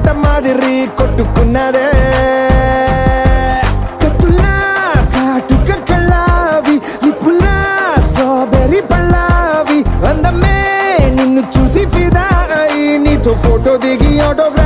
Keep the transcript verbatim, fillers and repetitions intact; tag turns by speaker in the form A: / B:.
A: మంట మాదిరి కొట్టుకున్నదే కత్తులా కాటుక కళ్ళావి నిప్పులా స్ట్రాబెర్రీ పళ్ళావి అందమే నిన్ను చూసి ఫిదా అయి నీతో ఫోటో దిగి ఆటోగ్రాఫ్